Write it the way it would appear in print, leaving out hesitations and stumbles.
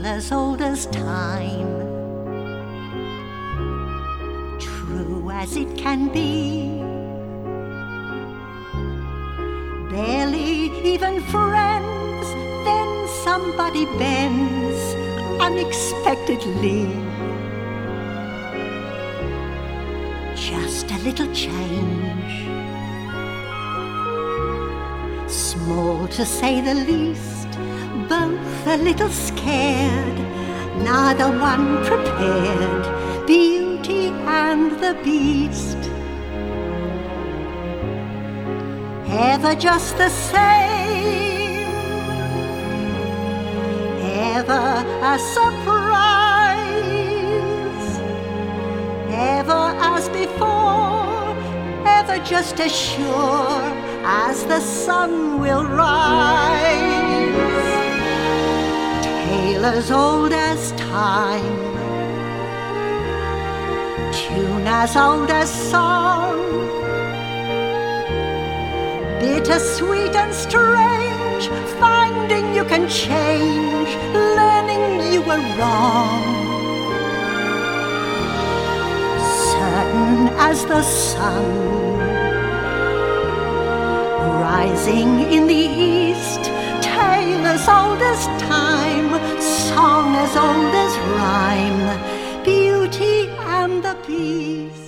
as old as time, true as it can be. Barely even friends, then somebody bends unexpectedly. Just a little change, small to say the least, both a little scared, neither one prepared, Beauty and the Beast. Ever just the same, ever a surprise, ever as before, ever just as sure as the sun will rise. Tale as old as time, tune as old as song, bitter-sweet and strange, finding you can change, learning you were wrong. Certain as the sun, rising in the east, tale as old as time, song as old as rhyme, Beauty and the Beast.